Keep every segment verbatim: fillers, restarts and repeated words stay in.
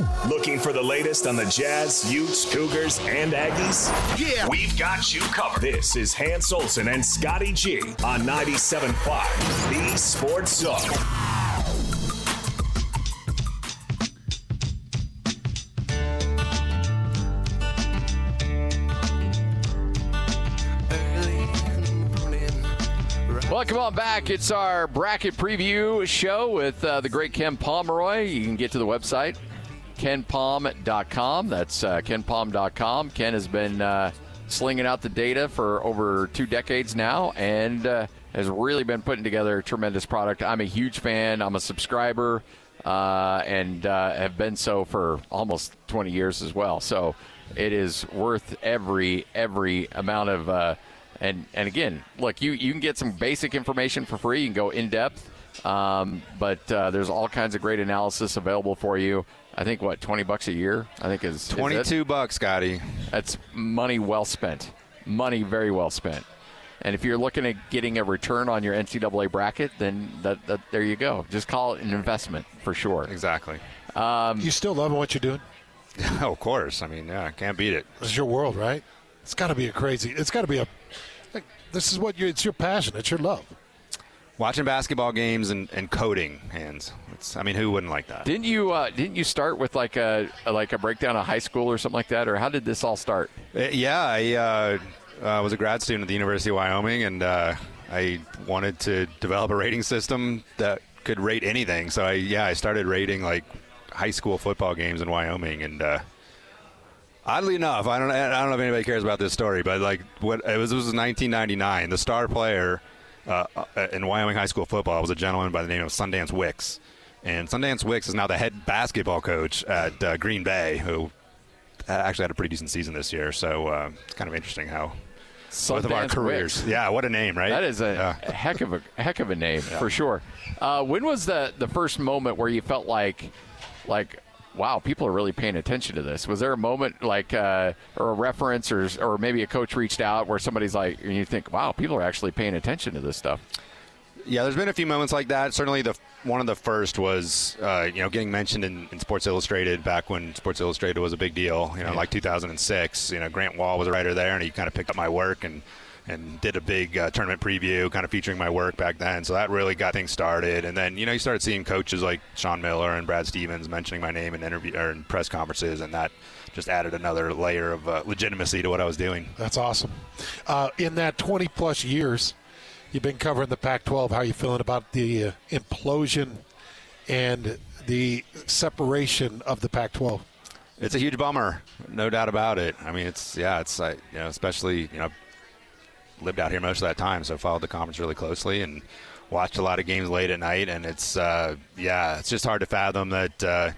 Looking for the latest on the Jazz, Utes, Cougars, and Aggies? Yeah, we've got you covered. This is Hans Olsen and Scotty G on ninety-seven point five, the Sports Zone. Welcome on back. It's our bracket preview show with uh, the great Ken Pomeroy. You can get to the website, ken palm dot com. That's uh, ken palm dot com. Ken has been uh, slinging out the data for over two decades now and uh, has really been putting together a tremendous product. I'm a huge fan. I'm a subscriber uh, and uh, have been so for almost twenty years as well. So it is worth every every amount of uh, And and again, look, you, you can get some basic information for free. You can go in-depth, um, but uh, there's all kinds of great analysis available for you. I think, what, twenty bucks a year? I think is twenty-two bucks, Scotty. That's money well spent. Money very well spent. And if you're looking at getting a return on your N C double A bracket, then that, that there you go. Just call it an investment for sure. Exactly. Um, you still loving what you're doing? Oh, of course. I mean, yeah, can't beat it. This is your world, right? It's got to be a crazy. It's got to be a. Like, this is what you. It's your passion. It's your love. Watching basketball games and, and coding, hands. It's, I mean, who wouldn't like that? Didn't you? Uh, didn't you start with like a, a like a breakdown of high school or something like that, or how did this all start? Uh, yeah, I uh, uh, was a grad student at the University of Wyoming, and uh, I wanted to develop a rating system that could rate anything. So I yeah, I started rating like high school football games in Wyoming, and. Uh, Oddly enough, I don't I don't know if anybody cares about this story, but like what it was, it was nineteen ninety-nine. The star player uh, in Wyoming high school football was a gentleman by the name of Sundance Wicks, and Sundance Wicks is now the head basketball coach at uh, Green Bay, who actually had a pretty decent season this year. So uh, it's kind of interesting how Sundance both of our careers. Wicks. Yeah, what a name, right? That is a, yeah. a heck of a heck of a name yeah. for sure. Uh, when was the the first moment where you felt like like wow, people are really paying attention to this? Was there a moment like, uh, or a reference, or or maybe a coach reached out where somebody's like, and you think, wow, people are actually paying attention to this stuff? Yeah, there's been a few moments like that. Certainly, the one of the first was, uh, you know, getting mentioned in, in Sports Illustrated back when Sports Illustrated was a big deal. You know, yeah. like two thousand six. You know, Grant Wall was a writer there, and he kind of picked up my work and and did a big uh, tournament preview, kind of featuring my work back then. So that really got things started. And then, you know, you started seeing coaches like Sean Miller and Brad Stevens mentioning my name in interview or in press conferences, and that just added another layer of uh, legitimacy to what I was doing. That's awesome. Uh, in that twenty-plus years, you've been covering the Pac twelve. How are you feeling about the uh, implosion and the separation of the Pac twelve? It's a huge bummer, no doubt about it. I mean, it's, yeah, it's, uh, you know, especially, you know, lived out here most of that time, so followed the conference really closely and watched a lot of games late at night. And it's, uh, yeah, it's just hard to fathom that, uh,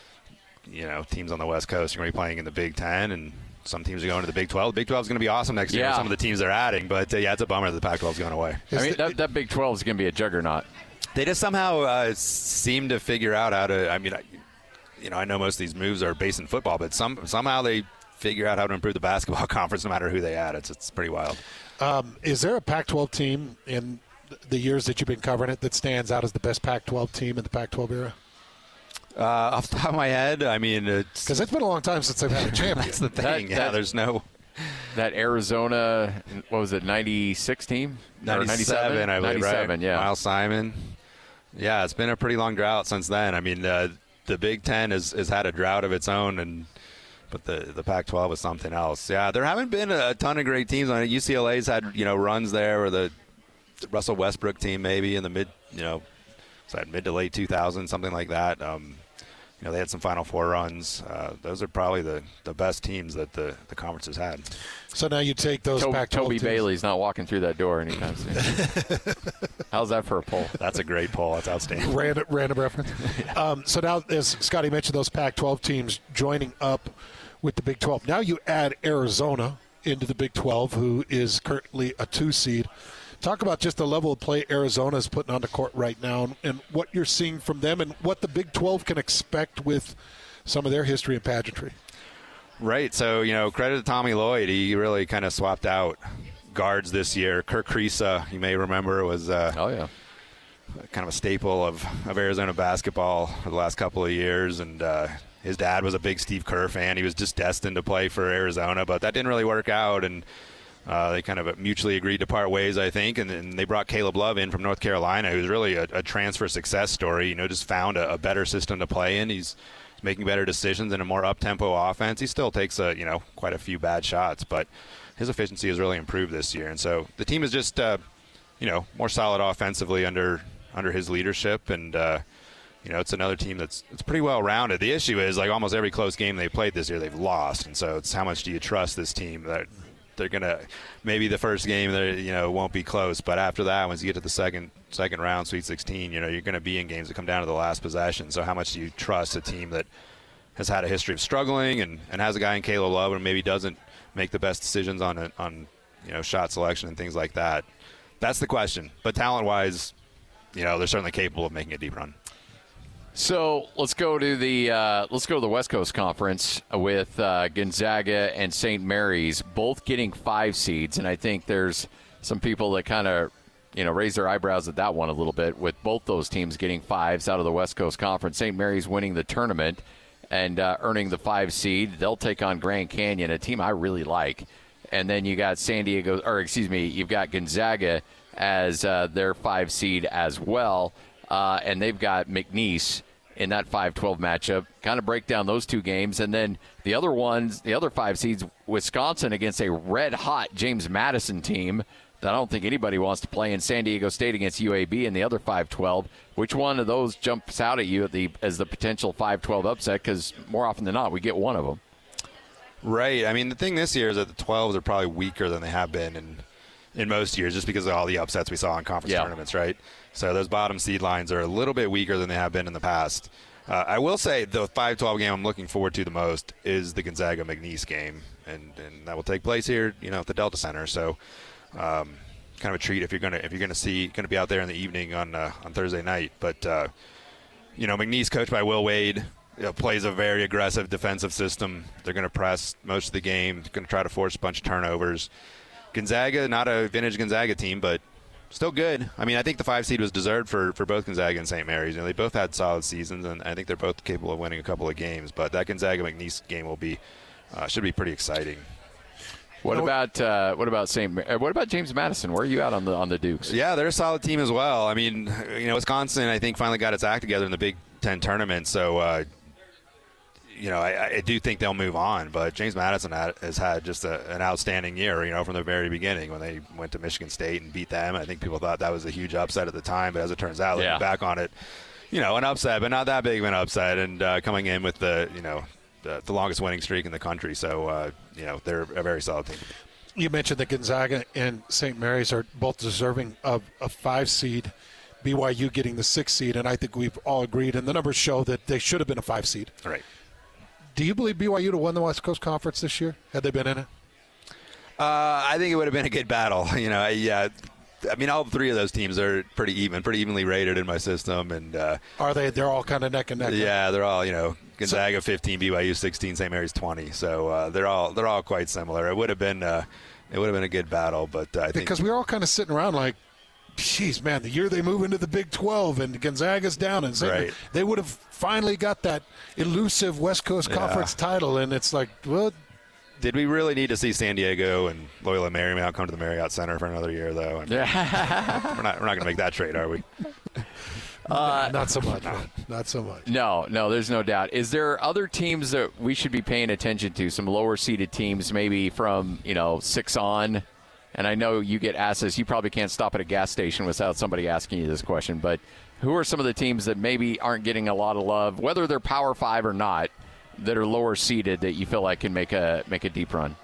you know, teams on the West Coast are going to be playing in the Big Ten, and some teams are going to the Big twelve. The Big twelve is going to be awesome next year yeah. with some of the teams they're adding, but uh, yeah, it's a bummer that the Pac twelve is going away. I mean, that, that Big twelve is going to be a juggernaut. They just somehow uh, seem to figure out how to, I mean, I, you know, I know most of these moves are based in football, but some somehow they figure out how to improve the basketball conference no matter who they add. It's, it's pretty wild. Um, is there a Pac twelve team in the years that you've been covering it that stands out as the best Pac twelve team in the Pac twelve era? Uh, off the top of my head, I mean, it's because it's been a long time since they've had a champion. That's the thing. That, yeah, that, there's no that Arizona. What was it? ninety-six team. ninety-seven, I believe. ninety-seven, right? yeah. Miles Simon. Yeah, it's been a pretty long drought since then. I mean, uh, the Big Ten has, has had a drought of its own, and but the the Pac twelve is something else. Yeah, there haven't been a, a ton of great teams on it. U C L A's had, you know, runs there, or the, the Russell Westbrook team maybe in the mid, you know, so that mid to late two thousands, something like that. Um, you know, they had some Final Four runs. Uh, those are probably the, the best teams that the, the conference has had. So now you take those to- Pac twelve Toby teams. Bailey's not walking through that door anytime soon. How's that for a poll? That's a great poll. That's outstanding. Random, random reference. um, so now, as Scotty mentioned, those Pac twelve teams joining up with the Big twelve. Now you add Arizona into the Big twelve, who is currently a two seed. Talk about just the level of play Arizona is putting on the court right now, and, and what you're seeing from them, and what the Big twelve can expect with some of their history and pageantry. Right. So, you know, credit to Tommy Lloyd. He really kind of swapped out guards this year. Kirk Kriisa, you may remember, was uh, oh yeah, kind of a staple of, of Arizona basketball for the last couple of years, and uh, his dad was a big Steve Kerr fan. He was just destined to play for Arizona, but that didn't really work out, and uh, they kind of mutually agreed to part ways, I think, and then they brought Caleb Love in from North Carolina, who's really a, a transfer success story. You know, just found a, a better system to play in. He's making better decisions in a more up-tempo offense. He still takes a you know quite a few bad shots, but his efficiency has really improved this year, and so the team is just uh, you know more solid offensively under under his leadership, and uh, you know it's another team that's it's pretty well rounded. The issue is like almost every close game they played this year they've lost, and so it's how much do you trust this team that they're gonna maybe the first game they you know won't be close, but after that once you get to the second second round Sweet sixteen, you know you're going to be in games that come down to the last possession. So how much do you trust a team that has had a history of struggling and, and has a guy in Caleb Love and maybe doesn't make the best decisions on a, on you know shot selection and things like that? That's the question. But talent-wise, you know they're certainly capable of making a deep run. So let's go to the uh, let's go to the West Coast Conference with uh, Gonzaga and Saint Mary's both getting five seeds, and I think there's some people that kind of you know raise their eyebrows at that one a little bit with both those teams getting fives out of the West Coast Conference. Saint Mary's winning the tournament and uh, earning the five seed. They'll take on Grand Canyon, a team I really like. And then you got San Diego, or excuse me, you've got Gonzaga as uh, their five seed as well. Uh, and they've got McNeese in that five twelve matchup. Kind of break down those two games. And then the other ones, the other five seeds, Wisconsin against a red-hot James Madison team that I don't think anybody wants to play, in San Diego State against U A B in the other five twelve. Which one of those jumps out at you at the, as the potential five twelve upset? Because more often than not, we get one of them. Right. I mean, the thing this year is that the twelves are probably weaker than they have been in, in most years just because of all the upsets we saw in conference yeah. tournaments, right? So those bottom seed lines are a little bit weaker than they have been in the past. Uh, I will say the five twelve game I'm looking forward to the most is the Gonzaga-McNeese game, and, and that will take place here, you know, at the Delta Center. So um, kind of a treat if you're gonna if you're gonna see gonna be out there in the evening on uh, on Thursday night. But uh, you know, McNeese, coached by Will Wade, you know, plays a very aggressive defensive system. They're going to press most of the game. They're going to try to force a bunch of turnovers. Gonzaga, not a vintage Gonzaga team, but still good. I mean, I think the five seed was deserved for, for both Gonzaga and Saint Mary's. You know, they both had solid seasons, and I think they're both capable of winning a couple of games. But that Gonzaga-McNeese game will be uh, should be pretty exciting. What about uh, what about Saint Uh, what about James Madison? Where are you at on the on the Dukes? Yeah, they're a solid team as well. I mean, you know, Wisconsin, I think, finally got its act together in the Big Ten tournament. So, uh, you know, I, I do think they'll move on. But James Madison had, has had just a, an outstanding year, you know, from the very beginning when they went to Michigan State and beat them. I think people thought that was a huge upset at the time. But as it turns out, looking yeah. back on it, you know, an upset, but not that big of an upset. And uh, coming in with the, you know, the, the longest winning streak in the country. So, uh, you know, they're a very solid team. You mentioned that Gonzaga and Saint Mary's are both deserving of a five seed, B Y U getting the six seed, and I think we've all agreed, and the numbers show that they should have been a five seed. Right. Do you believe B Y U would have won the West Coast Conference this year had they been in it? Uh, I think it would have been a good battle. You know, yeah. I mean, all three of those teams are pretty even, pretty evenly rated in my system, and uh, are they? They're all kind of neck and neck. Yeah, they're all, you know, Gonzaga fifteen, B Y U sixteen, Saint Mary's twenty. So uh, they're all they're all quite similar. It would have been uh, it would have been a good battle, but uh, I think because we were all kind of sitting around like, geez, man, the year they move into the Big twelve and Gonzaga's down, and Saint right. they would have finally got that elusive West Coast yeah. Conference title, and it's like, well. Did we really need to see San Diego and Loyola Marymount come to the Marriott Center for another year, though? And Yeah. we're not we're not going to make that trade, are we? Uh, not so much. No. Not so much. No, no, there's no doubt. Is there other teams that we should be paying attention to? Some lower seeded teams, maybe from you know six on. And I know you get asked this. You probably can't stop at a gas station without somebody asking you this question. But who are some of the teams that maybe aren't getting a lot of love, whether they're Power Five or not, that are lower seeded that you feel like can make a make a deep run?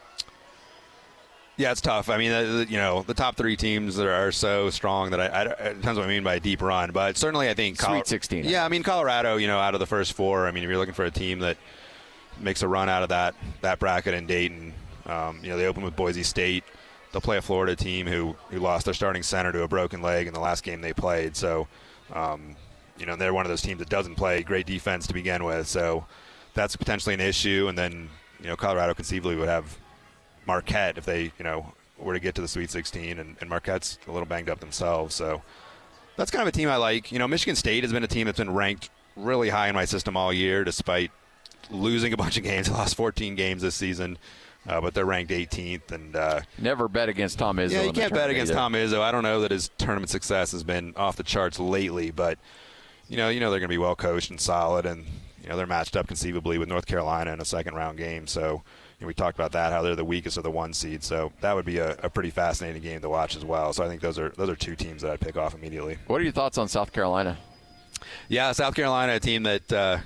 Yeah, it's tough. I mean, uh, you know, the top three teams are, are so strong that I, I it depends what I mean by a deep run. But certainly, I think Sweet sixteen. Yeah, I mean Colorado. You know, out of the first four. I mean, if you're looking for a team that makes a run out of that that bracket in Dayton, um, you know, they open with Boise State. They'll play a Florida team who who lost their starting center to a broken leg in the last game they played. So, um, you know, they're one of those teams that doesn't play great defense to begin with. So that's potentially an issue. And then, you know, Colorado conceivably would have Marquette if they, you know, were to get to the Sweet sixteen, and, and Marquette's a little banged up themselves. So that's kind of a team I like. You know, Michigan State has been a team that's been ranked really high in my system all year, despite losing a bunch of games. They lost fourteen games this season, uh, but they're ranked eighteenth. And uh, never bet against Tom Izzo. Yeah, you can't bet against either. Tom Izzo. I don't know that his tournament success has been off the charts lately, but you know, you know they're going to be well coached and solid, and you know they're matched up conceivably with North Carolina in a second round game. So you know, we talked about that, how they're the weakest of the one seed. So that would be a, a pretty fascinating game to watch as well. So I think those are those are two teams that I'd pick off immediately. What are your thoughts on South Carolina? Yeah, South Carolina, a team that uh,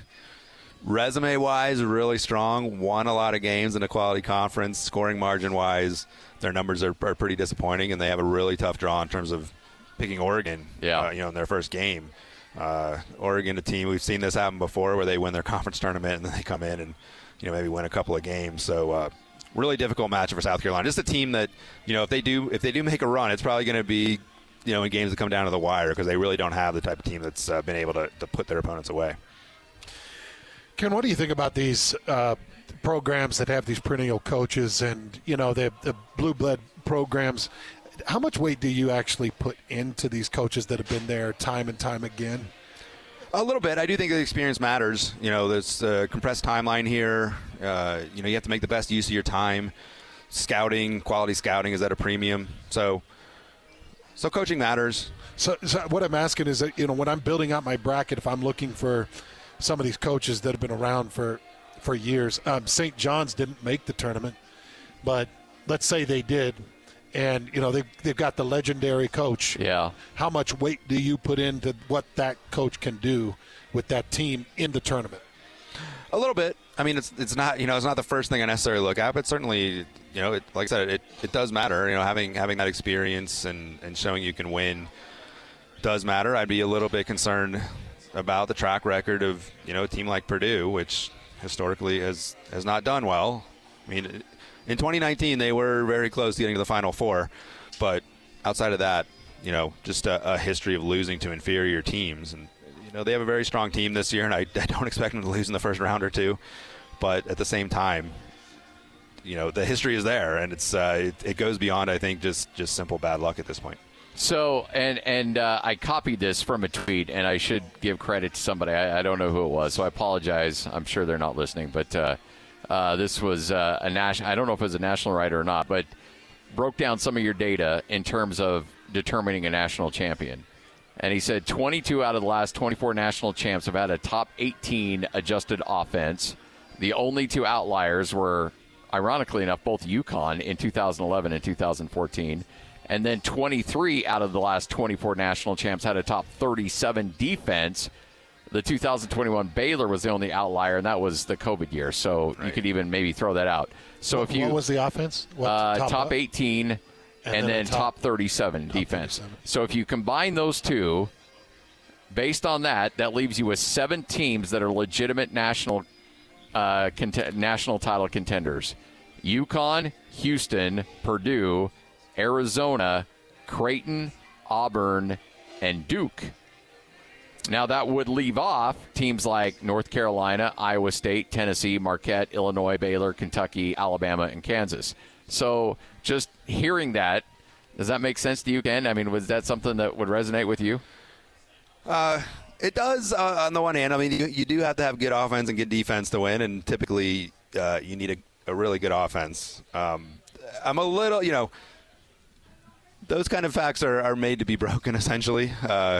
resume-wise really strong, won a lot of games in a quality conference. Scoring margin-wise, their numbers are, are pretty disappointing, and they have a really tough draw in terms of picking Oregon. Yeah. Uh, you know, in their first game. Uh, Oregon, a team, we've seen this happen before where they win their conference tournament and then they come in and, you know, maybe win a couple of games. So uh, really difficult matchup for South Carolina. Just a team that, you know, if they do if they do make a run, it's probably going to be, you know, in games that come down to the wire because they really don't have the type of team that's uh, been able to, to put their opponents away. Ken, what do you think about these uh, programs that have these perennial coaches and, you know, the, the blue blood programs? How much weight do you actually put into these coaches that have been there time and time again? A little bit. I do think the experience matters. You know, there's a compressed timeline here. Uh, you know, you have to make the best use of your time. Scouting, quality scouting is at a premium. So, so coaching matters. So, so what I'm asking is that, you know, when I'm building out my bracket, if I'm looking for some of these coaches that have been around for, for years, um, Saint John's didn't make the tournament, but let's say they did. And, you know, they've, they've got the legendary coach. Yeah. How much weight do you put into what that coach can do with that team in the tournament? A little bit. I mean, it's it's not, you know, it's not the first thing I necessarily look at, but certainly, you know, it, like I said, it, it does matter. You know, having having that experience and, and showing you can win does matter. I'd be a little bit concerned about the track record of, you know, a team like Purdue, which historically has, has not done well. I mean, it, in twenty nineteen, they were very close to getting to the Final Four, but outside of that, you know, just a, a history of losing to inferior teams. And, you know, they have a very strong team this year, and I, I don't expect them to lose in the first round or two. But at the same time, you know, the history is there, and it's uh, it, it goes beyond, I think, just, just simple bad luck at this point. So, and and uh, I copied this from a tweet, and I should give credit to somebody. I, I don't know who it was, so I apologize. I'm sure they're not listening, but uh, uh, this was uh, a national. I don't know if it was a national writer or not, but broke down some of your data in terms of determining a national champion. And he said twenty-two out of the last twenty-four national champs have had a top eighteen adjusted offense. The only two outliers were, ironically enough, both UConn in two thousand eleven and two thousand fourteen. And then twenty-three out of the last twenty-four national champs had a top thirty-seven defense. The two thousand twenty-one Baylor was the only outlier, and that was the COVID year. So right. You could even maybe throw that out. So what, if you what was the offense? What, uh, top, top eighteen, and, and then, then top, top thirty-seven top defense. thirty-seven. So if you combine those two, based on that, that leaves you with seven teams that are legitimate national uh, cont- national title contenders: UConn, Houston, Purdue, Arizona, Creighton, Auburn, and Duke. Now, that would leave off teams like North Carolina, Iowa State, Tennessee, Marquette, Illinois, Baylor, Kentucky, Alabama, and Kansas. So just hearing that, does that make sense to you, Ken? I mean, was that something that would resonate with you? Uh, it does uh, on the one hand. I mean, you, you do have to have good offense and good defense to win, and typically uh, you need a, a really good offense. Um, I'm a little, you know, those kind of facts are, are made to be broken, essentially. Uh,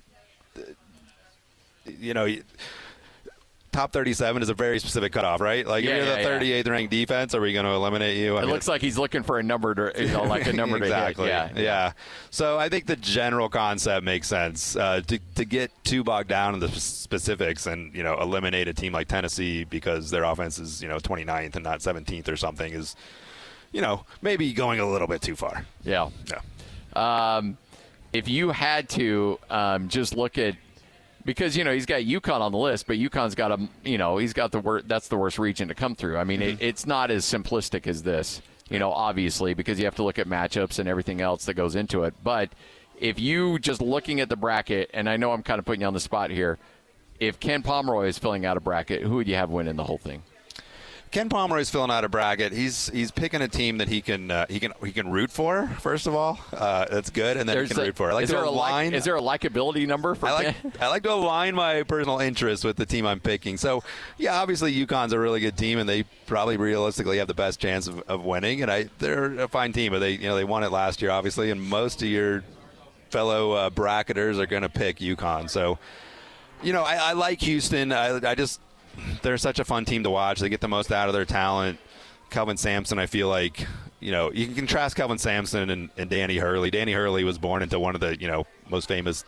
you know, top thirty-seven is a very specific cutoff, right? Like, yeah, if you're yeah, the thirty-eighth yeah. ranked defense, are we going to eliminate you? I it mean, looks like he's looking for a number to, you know, like a number exactly. to hit. Yeah, yeah. So I think the general concept makes sense. Uh, to, to get too bogged down in the specifics and, you know, eliminate a team like Tennessee because their offense is, you know, twenty-ninth and not seventeenth or something is, you know, maybe going a little bit too far. Yeah. Yeah. Um, if you had to um, just look at, because, you know, he's got UConn on the list, but UConn's got a, you know, he's got the worst, that's the worst region to come through. I mean, mm-hmm. it, it's not as simplistic as this, you know, obviously, because you have to look at matchups and everything else that goes into it. But if you just looking at the bracket, and I know I'm kind of putting you on the spot here, if Ken Pomeroy is filling out a bracket, who would you have winning the whole thing? Ken Pomeroy's filling out a bracket. He's he's picking a team that he can uh, he can he can root for. First of all, uh, that's good, and then There's he can a, root for. I like is, to there a align, like, is there a likability number for I like Ken? I like to align my personal interests with the team I'm picking. So yeah, obviously UConn's a really good team, and they probably realistically have the best chance of, of winning. And I they're a fine team, but they you know they won it last year, obviously, and most of your fellow uh, bracketers are going to pick UConn. So you know I, I like Houston. I, I just they're such a fun team to watch. They get the most out of their talent. Kelvin Sampson, I feel like, you know, you can contrast Kelvin Sampson and, and Danny Hurley. Danny Hurley was born into one of the, you know, most famous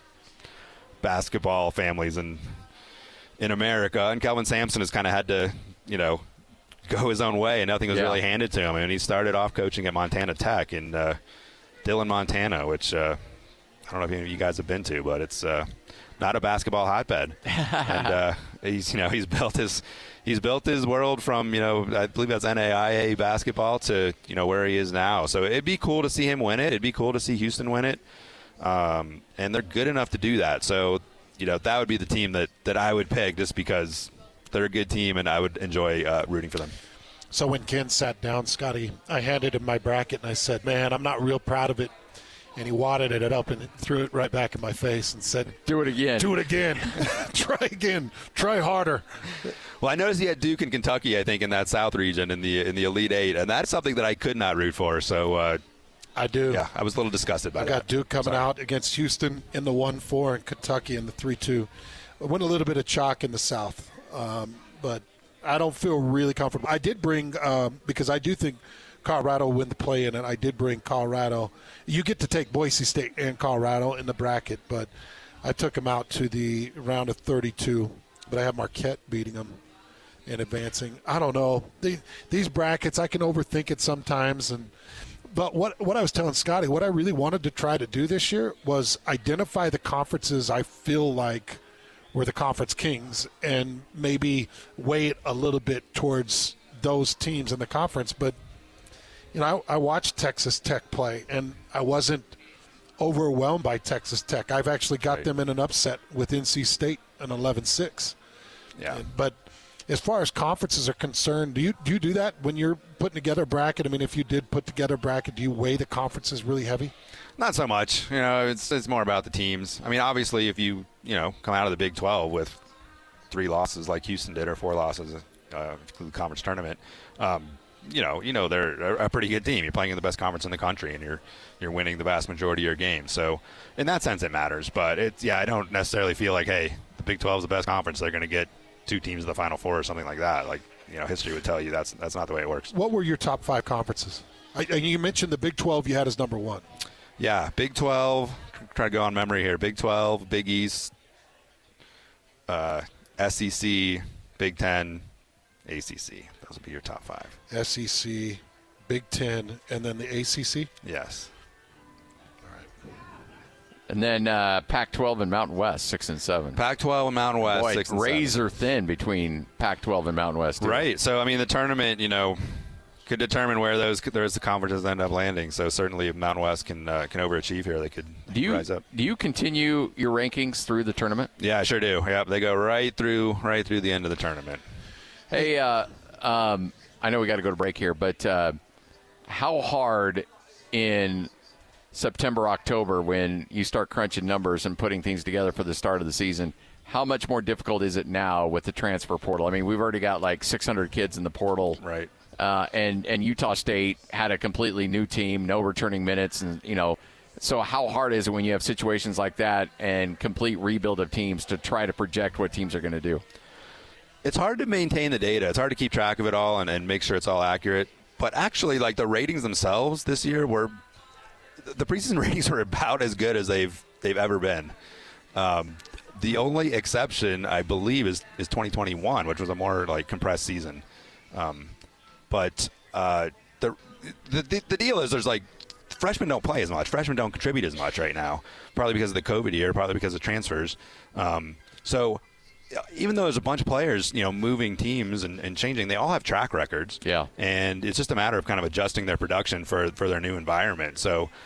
basketball families in in America, and Kelvin Sampson has kind of had to, you know, go his own way, and nothing was yeah. really handed to him. And he started off coaching at Montana Tech in uh, Dillon, Montana, which uh, I don't know if any of you guys have been to, but it's uh, not a basketball hotbed. and uh, he's, you know, he's built his he's built his world from, you know, I believe that's N A I A basketball to, you know, where he is now. So it'd be cool to see him win it. It'd be cool to see Houston win it. Um, and they're good enough to do that. So, you know, that would be the team that, that I would pick just because they're a good team and I would enjoy uh, rooting for them. So when Ken sat down, Scotty, I handed him my bracket and I said, man, I'm not real proud of it. And he wadded it up and threw it right back in my face and said, do it again. Do it again. Try again. Try harder. Well, I noticed he had Duke and Kentucky, I think, in that South region in the in the Elite Eight, and that's something that I could not root for. So, uh, I do. Yeah, I was a little disgusted by I that. I got Duke coming Sorry. out against Houston in the one four and Kentucky in the three two. I went a little bit of chalk in the South, um, but I don't feel really comfortable. I did bring, um, because I do think Colorado will win the play-in, and I did bring Colorado. You get to take Boise State and Colorado in the bracket, but I took them out to the round of thirty-two, but I have Marquette beating them and advancing. I don't know. The, these brackets, I can overthink it sometimes. And But what, what I was telling Scotty, what I really wanted to try to do this year was identify the conferences I feel like were the conference kings and maybe weigh it a little bit towards those teams in the conference. But you know, I, I watched Texas Tech play, and I wasn't overwhelmed by Texas Tech. I've actually got right. them in an upset with N C State, an eleven six. Yeah. And, but as far as conferences are concerned, do you do you do that when you're putting together a bracket? I mean, if you did put together a bracket, do you weigh the conferences really heavy? Not so much. You know, it's it's more about the teams. I mean, obviously, if you you know come out of the Big twelve with three losses like Houston did, or four losses, uh, the conference tournament. Um, You know, you know they're a pretty good team. You're playing in the best conference in the country, and you're you're winning the vast majority of your games. So, in that sense, it matters. But it's yeah, I don't necessarily feel like, hey, the Big twelve is the best conference. They're going to get two teams in the Final Four or something like that. Like, you know, history would tell you that's that's not the way it works. What were your top five conferences? I, you mentioned the Big twelve you had as number one. Yeah, Big twelve. Try to go on memory here. Big twelve, Big East, uh, S E C, Big Ten, A C C. Those would be your top five. S E C, Big Ten, and then the A C C? Yes. All right. And then uh, Pac twelve and Mountain West, six and seven. Pac twelve and Mountain West, Boy, six and razor seven. thin between Pac twelve and Mountain West. Too. Right. So, I mean, the tournament, you know, could determine where those those the conferences end up landing. So, certainly if Mountain West can uh, can overachieve here, they could do you, rise up. Do you continue your rankings through the tournament? Yeah, I sure do. Yep, they go right through right through the end of the tournament. Hey, uh, um, I know we got to go to break here, but uh, how hard in September, October, when you start crunching numbers and putting things together for the start of the season, how much more difficult is it now with the transfer portal? I mean, we've already got like six hundred kids in the portal. Right. Uh, and, and Utah State had a completely new team, no returning minutes. And, you know, so how hard is it when you have situations like that and complete rebuild of teams to try to project what teams are going to do? It's hard to maintain the data. It's hard to keep track of it all and, and make sure it's all accurate. But actually, like the ratings themselves this year were the preseason ratings were about as good as they've they've ever been. Um, the only exception, I believe, is is twenty twenty-one, which was a more like compressed season. Um, but uh, the, the the deal is, there's like freshmen don't play as much. Freshmen don't contribute as much right now, probably because of the COVID year, probably because of transfers. Um, so. Even though there's a bunch of players, you know, moving teams and, and changing, they all have track records. Yeah. And it's just a matter of kind of adjusting their production for, for their new environment. So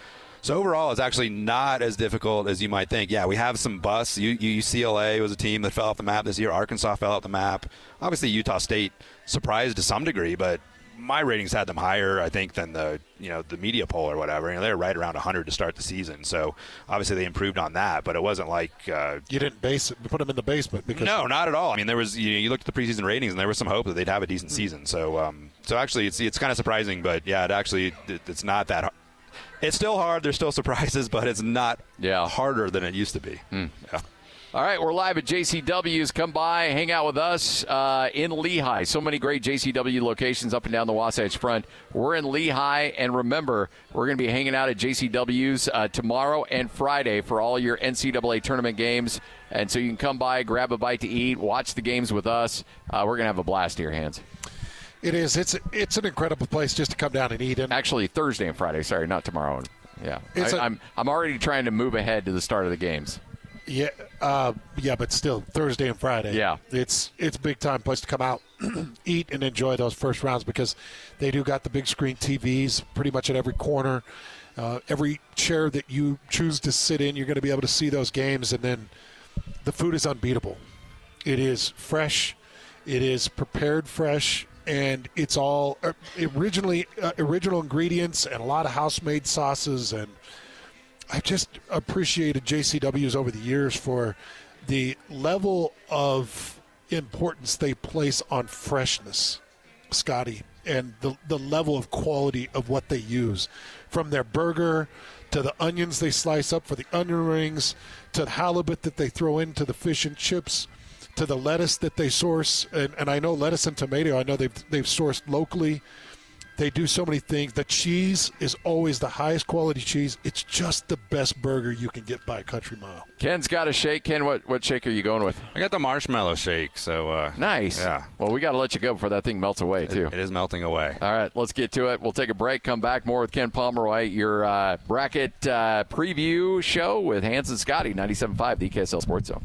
So overall, it's actually not as difficult as you might think. Yeah, we have some busts. U- U C L A was a team that fell off the map this year. Arkansas fell off the map. Obviously, Utah State surprised to some degree, but my ratings had them higher, I think, than the you know the media poll or whatever. You know, they were right around one hundred to start the season. So obviously they improved on that, but it wasn't like uh, you didn't base it, put them in the basement because no, not at all. I mean, there was you, you looked at the preseason ratings and there was some hope that they'd have a decent mm-hmm. season. So um, so actually it's it's kind of surprising, but yeah, it actually it, it's not that hard. It's still hard. There's still surprises, but it's not yeah. harder than it used to be. Mm. Yeah. All right, we're live at J C W's. Come by, hang out with us uh, in Lehigh. So many great J C W locations up and down the Wasatch Front. We're in Lehigh, and remember, we're going to be hanging out at J C W's uh, tomorrow and Friday for all your N C double A tournament games. And so you can come by, grab a bite to eat, watch the games with us. Uh, we're going to have a blast here, Hans. It is. It's it's an incredible place just to come down and eat. And actually, Thursday and Friday. Sorry, not tomorrow. Yeah, it's I, a, I'm I'm already trying to move ahead to the start of the games. Yeah, uh, yeah, but still Thursday and Friday. Yeah, it's it's a big time place to come out, eat and enjoy those first rounds because they do got the big screen T Vs pretty much at every corner, uh, every chair that you choose to sit in, you're going to be able to see those games, and then the food is unbeatable. It is fresh, it is prepared fresh, and it's all originally uh, original ingredients and a lot of house-made sauces. And I've just appreciated J C W's over the years for the level of importance they place on freshness, Scotty, and the the level of quality of what they use. From their burger to the onions they slice up for the onion rings, to the halibut that they throw into the fish and chips, to the lettuce that they source. And, and I know lettuce and tomato, I know they've they've sourced locally. They do so many things. The cheese is always the highest quality cheese. It's just the best burger you can get by a country mile. Ken's got a shake. Ken, what, what shake are you going with? I got the marshmallow shake. So uh, nice. Yeah. Well, we got to let you go before that thing melts away, too. It, it is melting away. All right, let's get to it. We'll take a break, come back, more with Ken Pomeroy, your uh, bracket uh, preview show with Hans and Scotty, ninety-seven point five, the E K S L Sports Zone.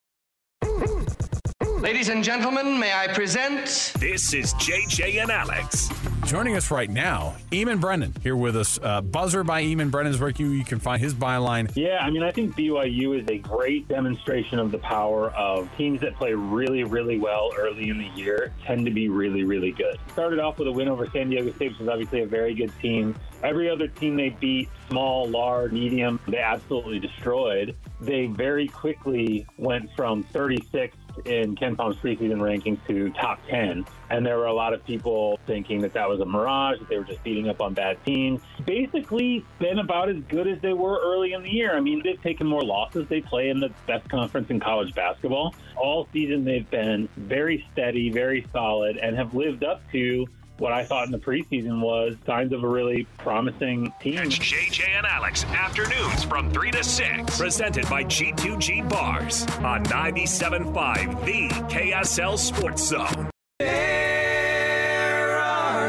Ladies and gentlemen, may I present... This is J J and Alex. Joining us right now, Eamon Brennan here with us. Uh, Buzzer by Eamon Brennan is where you, you can find his byline. Yeah, I mean, I think B Y U is a great demonstration of the power of teams that play really, really well early in the year tend to be really, really good. Started off with a win over San Diego State, which is obviously a very good team. Every other team they beat, small, large, medium, they absolutely destroyed. They very quickly went from thirty-sixth in Ken Palm's preseason rankings to top ten. And there were a lot of people thinking that that was a mirage, that they were just beating up on bad teams. Basically, been about as good as they were early in the year. I mean, they've taken more losses. They play in the best conference in college basketball. All season, they've been very steady, very solid, and have lived up to what I thought in the preseason was signs of a really promising team. Catch J J and Alex afternoons from three to six. Presented by G two G Bars on ninety-seven point five, the K S L Sports Zone. There are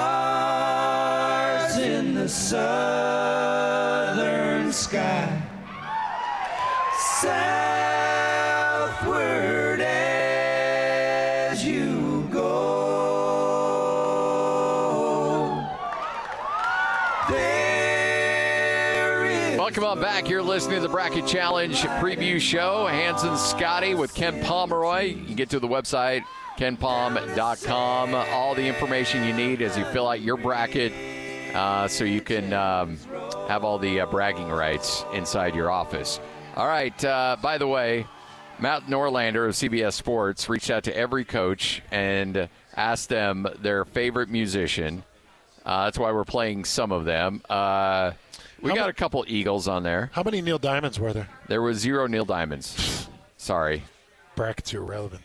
stars in the southern sky, southward as you go. Welcome on back. You're listening to the Bracket Challenge preview show. Hans and Scotty with Ken Pomeroy. You can get to the website, ken palm dot com. All the information you need as you fill out your bracket uh, so you can um, have all the uh, bragging rights inside your office. All right. Uh, by the way, Matt Norlander of C B S Sports reached out to every coach and asked them their favorite musician. Uh, that's why we're playing some of them. Uh, we How got ma- a couple Eagles on there. How many Neil Diamonds were there? There was zero Neil Diamonds. Sorry. Brackets are irrelevant.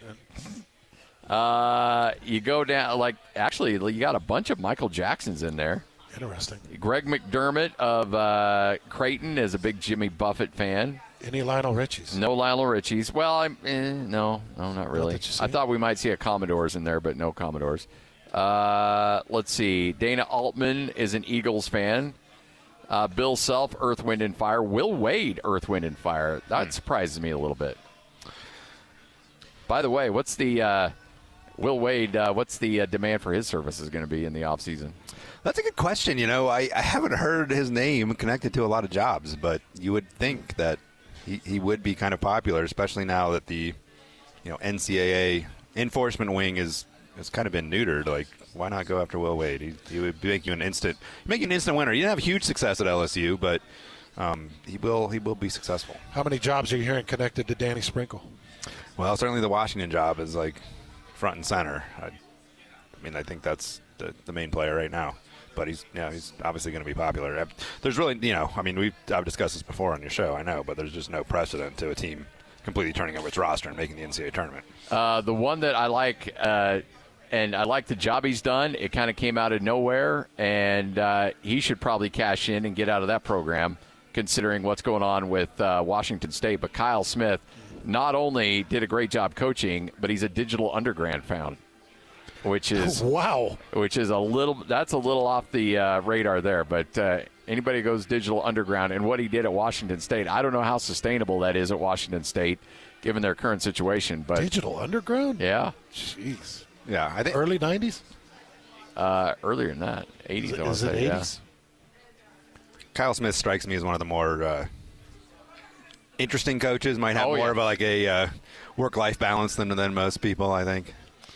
Uh, you go down, like, actually, you got a bunch of Michael Jacksons in there. Interesting. Greg McDermott of uh, Creighton is a big Jimmy Buffett fan. Any Lionel Richies? No Lionel Richies. Well, I'm eh, no, no, not really. Not I thought we might see a Commodores in there, but no Commodores. Uh, let's see. Dana Altman is an Eagles fan. Uh, Bill Self, Earth, Wind, and Fire. Will Wade, Earth, Wind, and Fire. That hmm. surprises me a little bit. By the way, what's the uh, Will Wade, uh, what's the uh, demand for his services going to be in the offseason? That's a good question. You know, I, I haven't heard his name connected to a lot of jobs, but you would think that he, he would be kind of popular, especially now that the you know N C double A enforcement wing is has kind of been neutered. Like, why not go after Will Wade? He, he would make you an instant, make you an instant winner. He didn't have huge success at L S U, but um, he will he will be successful. How many jobs are you hearing connected to Danny Sprinkle? Well, certainly the Washington job is like front and center. I, I mean, I think that's the, the main player right now. But he's, you know, he's obviously going to be popular. There's really, you know, I mean, we've I've discussed this before on your show, I know, but there's just no precedent to a team completely turning over its roster and making the N C double A tournament. Uh, the one that I like, uh, and I like the job he's done. It kind of came out of nowhere, and uh, he should probably cash in and get out of that program, considering what's going on with uh, Washington State. But Kyle Smith not only did a great job coaching, but he's a digital undergrad found. Which is wow, which is a little that's a little off the uh, radar there. But uh, anybody who goes digital underground and what he did at Washington State, I don't know how sustainable that is at Washington State, given their current situation. But digital underground, yeah, jeez, yeah, I think early nineties, uh, earlier than that, eighties. Is it, I is it say, eighties? Yeah. Kyle Smith strikes me as one of the more uh, interesting coaches. Might have oh, more yeah. of a, like a uh, work-life balance than than most people, I think.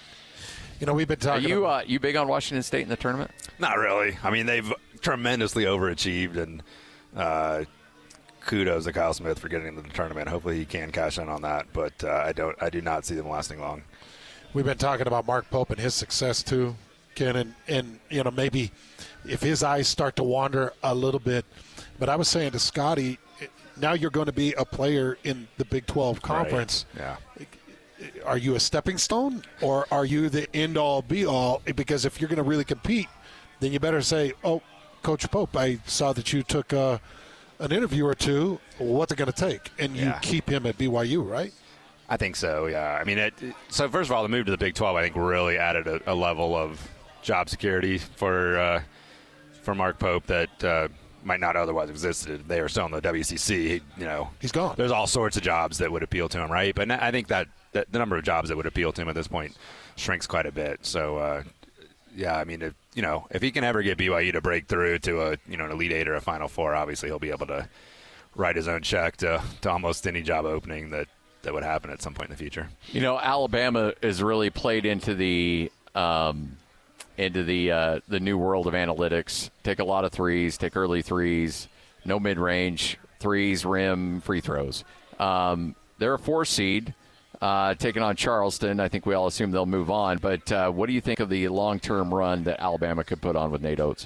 You know, we've been talking. Are you about, uh, you big on Washington State in the tournament? Not really. I mean, they've tremendously overachieved, and uh, kudos to Kyle Smith for getting into the tournament. Hopefully, he can cash in on that. But uh, I don't. I do not see them lasting long. We've been talking about Mark Pope and his success too, Ken, and, and you know maybe if his eyes start to wander a little bit. But I was saying to Scotty, now you're going to be a player in the Big twelve conference. Right. Yeah. Are you a stepping stone, or are you the end-all, be-all? Because if you're going to really compete, then you better say, oh, Coach Pope, I saw that you took uh, an interview or two. What's it going to take? And you yeah. keep him at B Y U, right? I think so, yeah. I mean, it, so first of all, the move to the Big twelve, I think, really added a, a level of job security for uh, for Mark Pope that uh, might not otherwise existed. They were still in the W C C. You know, he's gone. There's all sorts of jobs that would appeal to him, right? But I think that, that the number of jobs that would appeal to him at this point shrinks quite a bit. So, uh, yeah, I mean, if, you know, if he can ever get B Y U to break through to a you know an Elite Eight or a Final Four, obviously he'll be able to write his own check to, to almost any job opening that, that would happen at some point in the future. You know, Alabama is really played into the um, into the uh, the new world of analytics. Take a lot of threes, take early threes, no mid-range, threes, rim, free throws. Um, they're a four seed, uh, taking on Charleston. I think we all assume they'll move on. But uh, what do you think of the long-term run that Alabama could put on with Nate Oates?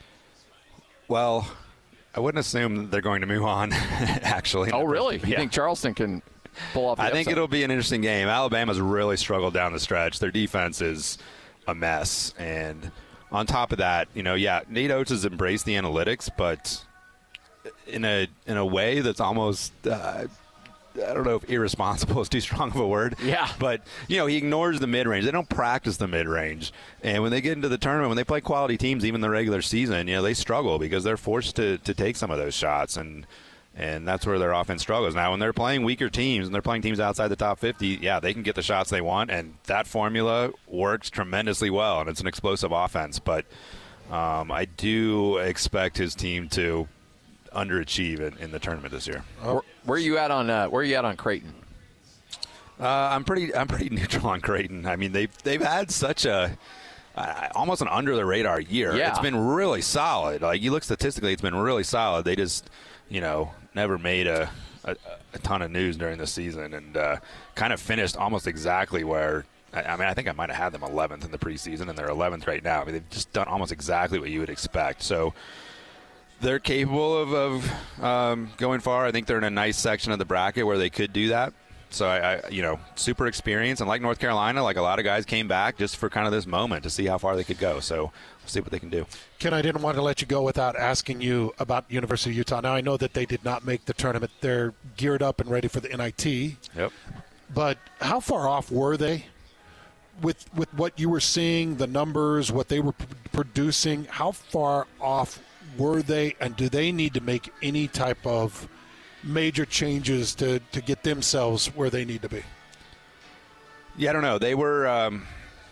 Well, I wouldn't assume they're going to move on, actually. Oh, really? You yeah. think Charleston can pull off the I think upset? it'll be an interesting game. Alabama's really struggled down the stretch. Their defense is a mess. And on top of that, you know, yeah, Nate Oates has embraced the analytics, but in a in a way that's almost uh, I don't know if irresponsible is too strong of a word. Yeah. But, you know, he ignores the mid-range. They don't practice the mid-range. And when they get into the tournament, when they play quality teams, even the regular season, you know, they struggle because they're forced to, to take some of those shots. And and that's where their offense struggles. Now, when they're playing weaker teams and they're playing teams outside the top fifty, yeah, they can get the shots they want. And that formula works tremendously well. And it's an explosive offense. But um, I do expect his team to underachieve in, in the tournament this year. Oh. Where, where are you at on uh, Where are you at on Creighton? Uh, I'm pretty I'm pretty neutral on Creighton. I mean, they've they've had such a uh, almost an under the radar year. Yeah. It's been really solid. Like you look statistically, it's been really solid. They just you know never made a a, a ton of news during the season and uh, kind of finished almost exactly where. I mean, I think I might have had them eleventh in the preseason, and they're eleventh right now. I mean, they've just done almost exactly what you would expect. So. They're capable of, of um, going far. I think they're in a nice section of the bracket where they could do that. So, I, I, you know, super experience. And like North Carolina, like a lot of guys came back just for kind of this moment to see how far they could go. So we'll see what they can do. Ken, I didn't want to let you go without asking you about University of Utah. Now, I know that they did not make the tournament. They're geared up and ready for the N I T. Yep. But how far off were they with with what you were seeing, the numbers, what they were p- producing? How far off were they, and do they need to make any type of major changes to, to get themselves where they need to be? Yeah, I don't know. They were um,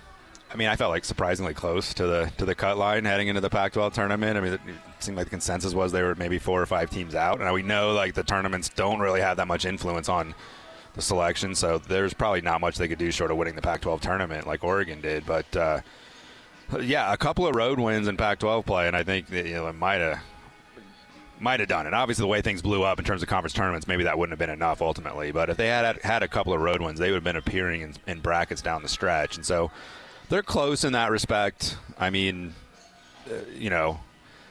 I mean, I felt like surprisingly close to the to the cut line heading into the Pac twelve tournament. I mean, it seemed like the consensus was they were maybe four or five teams out. And we know like the tournaments don't really have that much influence on the selection, so there's probably not much they could do short of winning the Pac twelve tournament like Oregon did. But uh, yeah, a couple of road wins in Pac twelve play, and I think that, you know, it might have might have done it. Obviously, the way things blew up in terms of conference tournaments, maybe that wouldn't have been enough ultimately. But if they had had a couple of road wins, they would have been appearing in, in brackets down the stretch, and so they're close in that respect. I mean, uh, you know,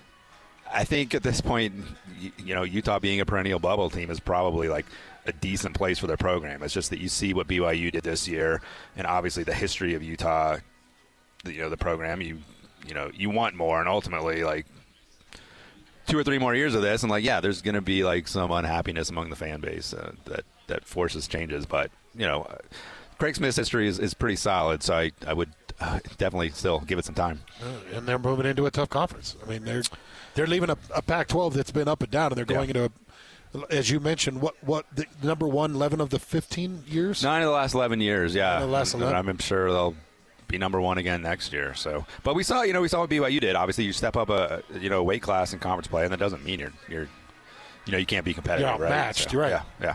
I think at this point, you, you know, Utah being a perennial bubble team is probably like a decent place for their program. It's just that you see what B Y U did this year, and obviously the history of Utah, you know, the program, you you know, you want more, and ultimately, like, two or three more years of this, and like, yeah, there's going to be like some unhappiness among the fan base uh, that that forces changes. But you know, uh, Craig Smith's history is, is pretty solid, so I I would uh, definitely still give it some time. Uh, and they're moving into a tough conference. I mean, they're they're leaving a, a Pac twelve that's been up and down, and they're going yeah. into a, as you mentioned, what what the number one, eleven of the fifteen years? Nine of the last eleven years, yeah. Nine of the last eleven. And I'm sure they'll be number one again next year. So, but we saw, you know, we saw what B Y U did. Obviously, you step up a you know weight class in conference play, and that doesn't mean you're you're you know you can't be competitive. You're outmatched. Right? So, you're right. Yeah, yeah.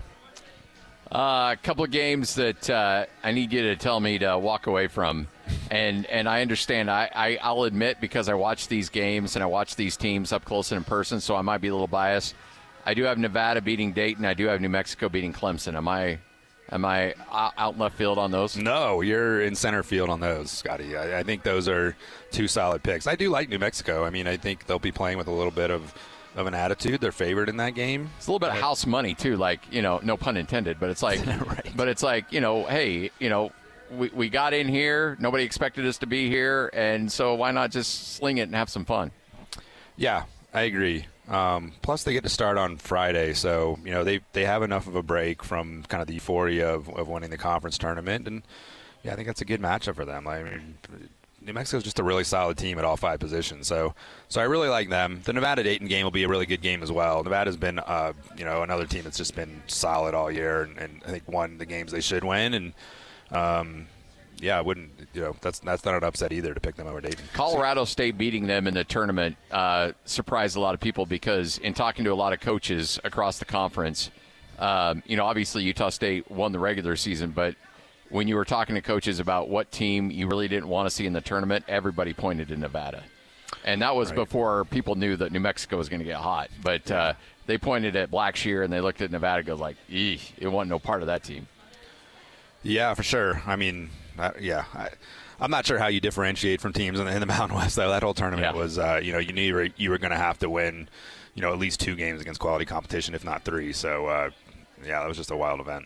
Uh, a couple of games that uh, I need you to tell me to walk away from, and and I understand. I, I I'll admit, because I watch these games and I watch these teams up close and in person, so I might be a little biased. I do have Nevada beating Dayton. I do have New Mexico beating Clemson. Am I am I out in left field on those? No, you're in center field on those, Scotty. I, I think those are two solid picks. I do like New Mexico. I mean, I think they'll be playing with a little bit of. of an attitude. They're favored in that game. It's a little bit of house money too, like, you know, no pun intended, but it's like right. but it's like, you know, hey, you know, we we got in here, nobody expected us to be here, and so why not just sling it and have some fun? Yeah, I agree. Um, plus they get to start on Friday, so, you know, they they have enough of a break from kind of the euphoria of, of winning the conference tournament, and yeah, I think that's a good matchup for them. I mean, New Mexico's just a really solid team at all five positions, so so I really like them. The Nevada-Dayton game will be a really good game as well. Nevada's been, uh, you know, another team that's just been solid all year, and, and I think won the games they should win. And um, yeah, I wouldn't, you know, that's that's not an upset either to pick them over Dayton. Colorado State beating them in the tournament uh, surprised a lot of people, because in talking to a lot of coaches across the conference, um, you know, obviously Utah State won the regular season, but when you were talking to coaches about what team you really didn't want to see in the tournament, everybody pointed to Nevada. And that was right. before people knew that New Mexico was going to get hot. But uh, they pointed at Blackshear, and they looked at Nevada and go like, eeh, it wasn't no part of that team. Yeah, for sure. I mean, uh, yeah. I, I'm not sure how you differentiate from teams in the, in the Mountain West, though. That whole tournament yeah. was, uh, you know, you knew you were, you were going to have to win, you know, at least two games against quality competition, if not three. So, uh, yeah, that was just a wild event.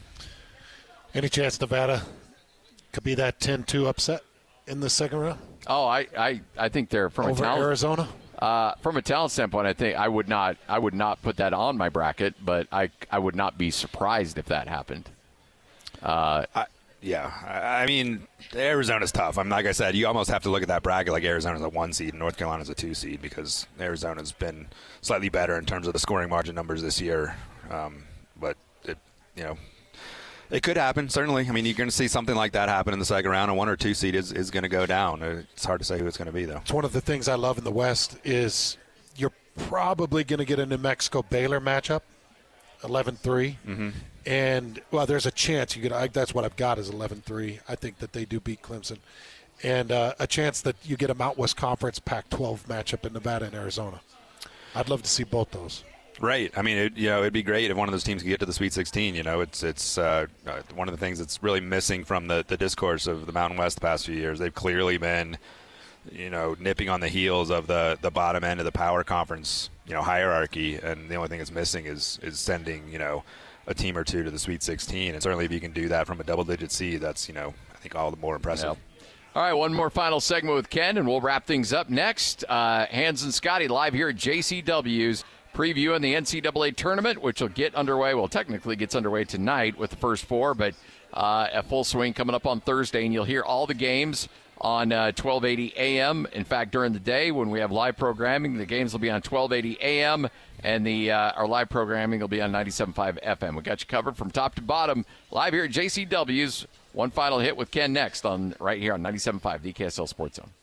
Any chance Nevada could be that ten two upset in the second round? Oh, I, I, I think they're from Over a talent, Arizona. Uh, from a talent standpoint, I think I would not I would not put that on my bracket, but I I would not be surprised if that happened. Uh, I, yeah, I, I mean, Arizona's tough. I'm like I said, you almost have to look at that bracket like Arizona's a one seed and North Carolina's a two seed, because Arizona's been slightly better in terms of the scoring margin numbers this year. Um, but it, you know. It could happen, certainly. I mean, you're going to see something like that happen in the second round. A one or two seed is, is going to go down. It's hard to say who it's going to be, though. It's one of the things I love in the West is you're probably going to get a New Mexico-Baylor matchup, eleven three. Mm-hmm. And, well, there's a chance. you get. I, That's what I've got is eleven three. I think that they do beat Clemson. And uh, a chance that you get a Mount West Conference Pac twelve matchup in Nevada and Arizona. I'd love to see both those. Right. I mean, it, you know, it'd be great if one of those teams could get to the Sweet sixteen. You know, it's it's uh, one of the things that's really missing from the, the discourse of the Mountain West the past few years. They've clearly been, you know, nipping on the heels of the, the bottom end of the power conference, you know, hierarchy, and the only thing that's missing is is sending, you know, a team or two to the Sweet sixteen. And certainly if you can do that from a double-digit seed, that's, you know, I think all the more impressive. Yep. All right, one more final segment with Ken, and we'll wrap things up next. Uh, Hans and Scotty live here at J C W's. Previewing the N C double A tournament, which will get underway. Well, technically gets underway tonight with the first four, but uh, a full swing coming up on Thursday, and you'll hear all the games on uh, twelve eighty A M. In fact, during the day when we have live programming, the games will be on twelve eighty A M, and the uh, our live programming will be on ninety-seven point five F M. We got you covered from top to bottom, live here at J C W's. One final hit with Ken next on right here on ninety-seven point five, the K S L Sports Zone.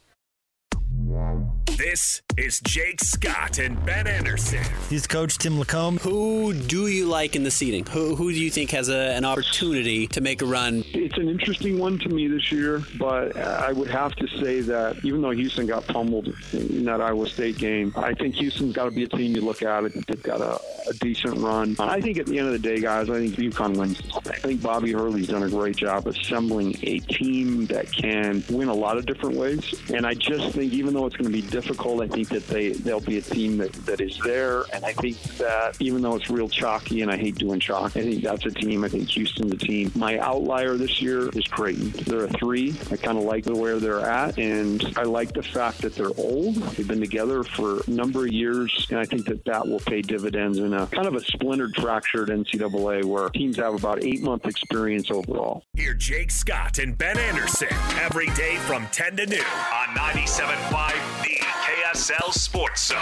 This is Jake Scott and Ben Anderson. He's Coach Tim Lacombe. Who do you like in the seeding? Who who do you think has a, an opportunity to make a run? It's an interesting one to me this year, but I would have to say that even though Houston got pummeled in that Iowa State game, I think Houston's got to be a team you look at. It. They've got a, a decent run. I think at the end of the day, guys, I think UConn wins. I think Bobby Hurley's done a great job assembling a team that can win a lot of different ways. And I just think even though it's going to be difficult, I think that they, they'll be a team that, that is there. And I think that even though it's real chalky, and I hate doing chalk, I think that's a team. I think Houston's a team. My outlier this year is Creighton. They're a three. I kind of like the where they're at. And I like the fact that they're old. They've been together for a number of years. And I think that that will pay dividends in a kind of a splintered, fractured N C double A where teams have about eight month experience overall. Hear Jake Scott and Ben Anderson every day from ten to noon on ninety-seven point five, the K S L Sports Zone.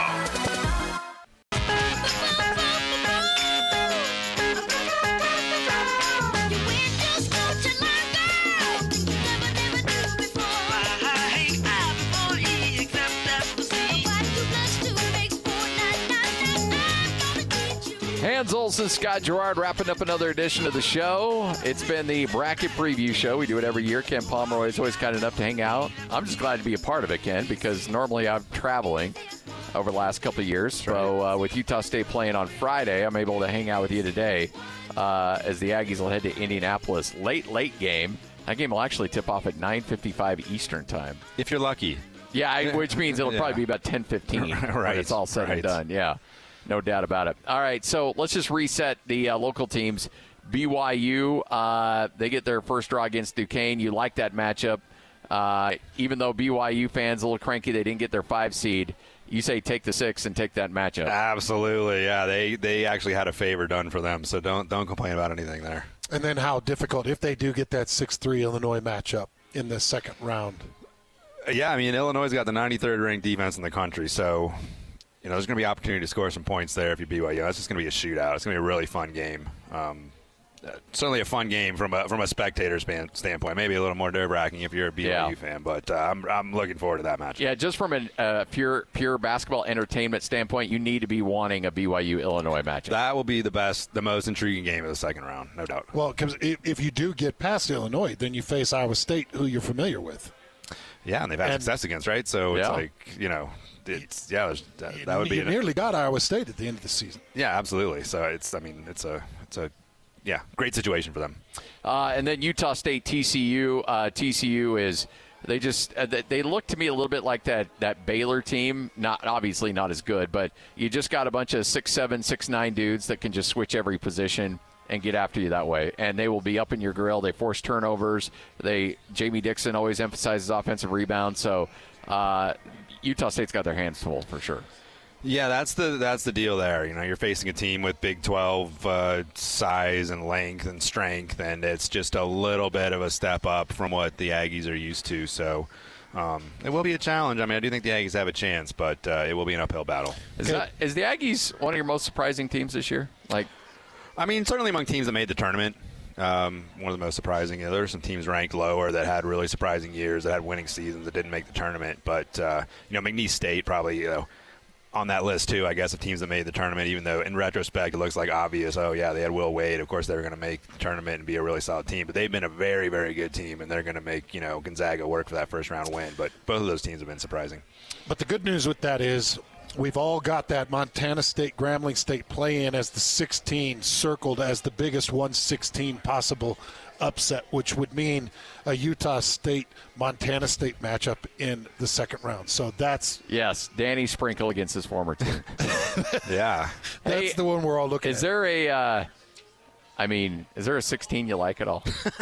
Hans Olsen, Scott Gerard wrapping up another edition of the show. It's been the Bracket Preview Show. We do it every year. Ken Pomeroy is always kind enough to hang out. I'm just glad to be a part of it, Ken, because normally I'm traveling over the last couple of years. So uh, with Utah State playing on Friday, I'm able to hang out with you today uh, as the Aggies will head to Indianapolis. Late, late game. That game will actually tip off at nine fifty-five Eastern time. If you're lucky. Yeah, I, which means it'll yeah. probably be about ten fifteen right. when it's all said right. and done. Yeah. No doubt about it. All right, so let's just reset the uh, local teams. B Y U, uh, they get their first draw against Duquesne. You like that matchup. Uh, even though B Y U fans a little cranky, they didn't get their five seed. You say take the six and take that matchup. Absolutely, yeah. They they actually had a favor done for them, so don't don't complain about anything there. And then how difficult if they do get that six three Illinois matchup in the second round. Yeah, I mean, Illinois got the ninety-third ranked defense in the country, so you know, there's going to be opportunity to score some points there if you B Y U. That's just going to be a shootout. It's going to be a really fun game. Um, uh, certainly a fun game from a from a spectator span, standpoint. Maybe a little more nerve-wracking if you're a B Y U yeah. fan, but uh, I'm I'm looking forward to that match. Yeah, just from a uh, pure pure basketball entertainment standpoint, you need to be wanting a B Y U Illinois matchup. That will be the best, the most intriguing game of the second round, no doubt. Well, because if you do get past Illinois, then you face Iowa State, who you're familiar with. Yeah, and they've had and, success against, right? So it's yeah. like, you know, it's yeah, that, that would be. You an, nearly got Iowa State at the end of the season. Yeah, absolutely. So it's, I mean, it's a, it's a, yeah, great situation for them. Uh, and then Utah State, T C U. Uh, T C U is they just uh, they look to me a little bit like that that Baylor team. Not obviously not as good, but you just got a bunch of six seven, six nine dudes that can just switch every position and get after you that way. And they will be up in your grill. They force turnovers. They Jamie Dixon always emphasizes offensive rebounds. So uh, Utah State's got their hands full for sure. Yeah, that's the that's the deal there. You know, you're facing a team with Big twelve uh, size and length and strength, and it's just a little bit of a step up from what the Aggies are used to. So um, it will be a challenge. I mean, I do think the Aggies have a chance, but uh, it will be an uphill battle. Is, that, is the Aggies one of your most surprising teams this year? Like, I mean, certainly among teams that made the tournament, um, one of the most surprising. You know, there were some teams ranked lower that had really surprising years, that had winning seasons, that didn't make the tournament. But, uh, you know, McNeese State probably, you know, on that list, too, I guess, of teams that made the tournament, even though in retrospect it looks like obvious, oh, yeah, they had Will Wade. Of course, they were going to make the tournament and be a really solid team. But they've been a very, very good team, and they're going to make, you know, Gonzaga work for that first-round win. But both of those teams have been surprising. But the good news with that is we've all got that Montana State, Grambling State play-in as the sixteen circled as the biggest one sixteen possible upset, which would mean a Utah State, Montana State matchup in the second round. So that's yes, Danny Sprinkle against his former team. yeah, that's hey, the one we're all looking is at. Is there a? Uh, I mean, is there a sixteen you like at all?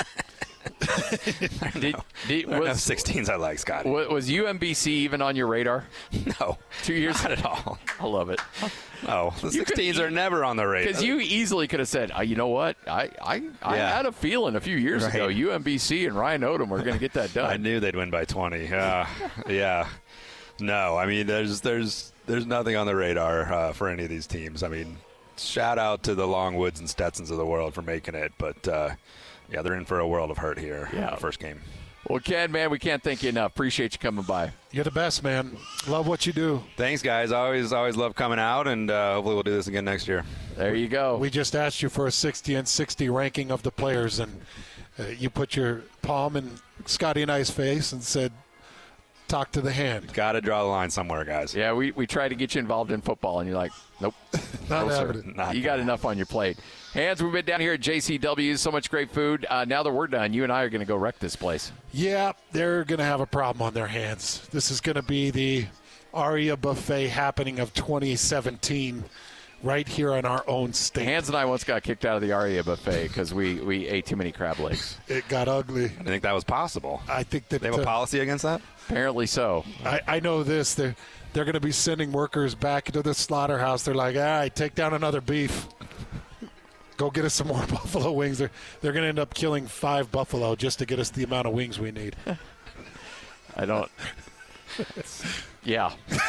did, did, was, sixteens I like, Scotty. Was U M B C even on your radar? No. Two years? Not at all. I love it. No, the you sixteens could, are never on the radar. Because you easily could have said, oh, you know what? I I, I yeah. had a feeling a few years right. ago U M B C and Ryan Odom were going to get that done. I knew they'd win by twenty. Uh, yeah. No, I mean, there's there's there's nothing on the radar uh, for any of these teams. I mean, shout out to the Longwoods and Stetsons of the world for making it, but uh, yeah, they're in for a world of hurt here. Yeah. First game. Well, Ken, man, we can't thank you enough. Appreciate you coming by. You're the best, man. Love what you do. Thanks, guys. I always, always love coming out, and uh, hopefully we'll do this again next year. There you go. We just asked you for a sixty and sixty ranking of the players, and uh, you put your palm in Scotty and I's face and said, talk to the hand. Got to draw the line somewhere, guys. Yeah, we, we tried to get you involved in football, and you're like, nope. Not no, happening. You got enough on your plate. Hans, we've been down here at J C W. So much great food. Uh, now that we're done, you and I are going to go wreck this place. Yeah, they're going to have a problem on their hands. This is going to be the Aria Buffet happening of twenty seventeen right here in our own state. Hans and I once got kicked out of the Aria Buffet because we, we ate too many crab legs. It got ugly. I didn't think that was possible. I think that they have a uh, policy against that? Apparently so. I, I know this. They're, they're going to be sending workers back into the slaughterhouse. They're like, all right, take down another beef. Go get us some more buffalo wings. They're, they're going to end up killing five buffalo just to get us the amount of wings we need. I don't. Yeah.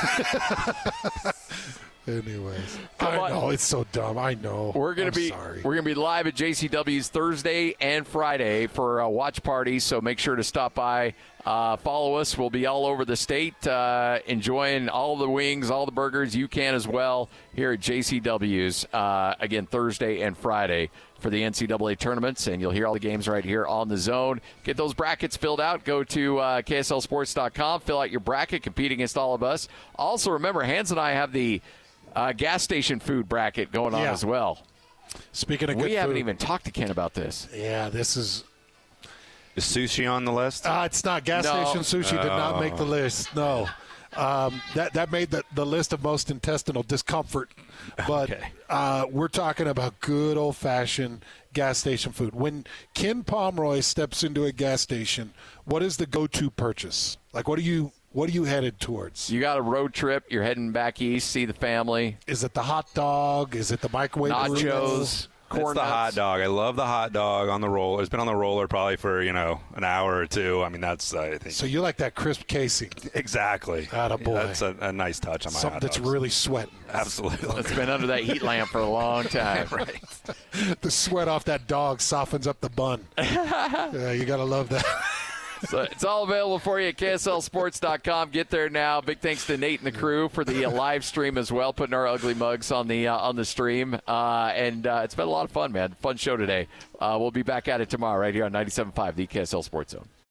Anyways, Come I on. know it's so dumb. I know. We're gonna I'm be sorry. we're gonna be live at J C W's Thursday and Friday for a watch party. So make sure to stop by, uh, follow us. We'll be all over the state, uh, enjoying all the wings, all the burgers. You can as well here at J C W's uh, again Thursday and Friday for the N C double A tournaments, and you'll hear all the games right here on the Zone. Get those brackets filled out. Go to uh, K S L sports dot com. Fill out your bracket. Compete against all of us. Also, remember, Hans and I have the Uh, gas station food bracket going on Yeah. as well. Speaking of good we haven't food, even talked to Ken about this. Yeah, this is. Is sushi on the list? Uh, it's not. Gas No. station sushi did not make the list. No. Um, that that made the, the list of most intestinal discomfort. But Okay. uh, we're talking about good old-fashioned gas station food. When Ken Pomeroy steps into a gas station, what is the go-to purchase? Like, what are you what are you headed towards? You got a road trip. You're heading back east, see the family. Is it the hot dog? Is it the microwave Nachos, burritos? corn It's the nuts. hot dog. I love the hot dog on the roller. It's been on the roller probably for, you know, an hour or two. I mean, that's, uh, I think. So you like that crisp casing? Exactly. Attaboy. That's a, a nice touch on my Something hot that's dogs. really sweating. Absolutely. It's been under that heat lamp for a long time. Right. The sweat off that dog softens up the bun. Yeah, you got to love that. So it's all available for you at K S L sports dot com. Get there now. Big thanks to Nate and the crew for the uh, live stream as well, putting our ugly mugs on the uh, on the stream. Uh, and uh, it's been a lot of fun, man. Fun show today. Uh, we'll be back at it tomorrow right here on ninety-seven point five, the K S L Sports Zone.